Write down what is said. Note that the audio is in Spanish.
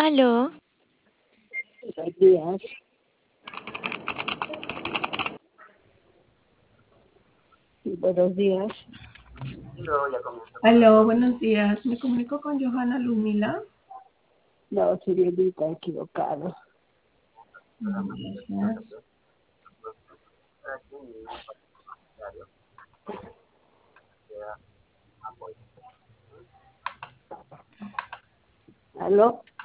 Aló, Buenos días. Buenos días. Aló, buenos días. Me comunico con Johanna Lumila. No, señorita, equivocado. Gracias. ¿Aló?